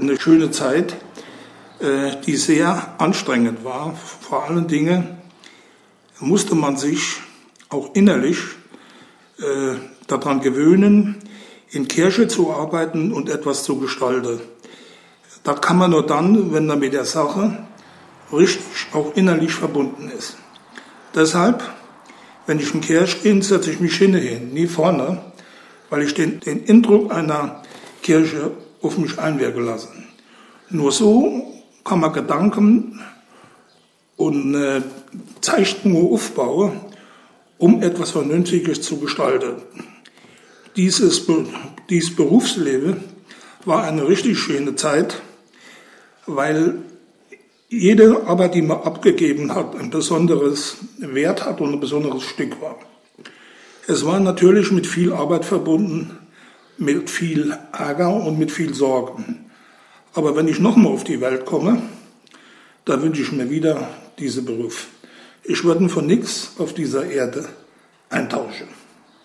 eine schöne Zeit, die sehr anstrengend war. Vor allen Dingen musste man sich auch innerlich daran gewöhnen, in Kirche zu arbeiten und etwas zu gestalten. Das kann man nur dann, wenn man mit der Sache richtig auch innerlich verbunden ist. Deshalb, wenn ich in die Kirche gehe, setze ich mich hin, nie vorne, weil ich den Eindruck einer Kirche auf mich einwirken lasse. Nur so kann man Gedanken und Zeichnungen aufbauen, um etwas Vernünftiges zu gestalten. Dieses Berufsleben war eine richtig schöne Zeit, weil jede Arbeit, die man abgegeben hat, ein besonderes Wert hat und ein besonderes Stück war. Es war natürlich mit viel Arbeit verbunden, mit viel Ärger und mit viel Sorgen. Aber wenn ich nochmal auf die Welt komme, da wünsche ich mir wieder diesen Beruf. Ich würde von nichts auf dieser Erde eintauschen.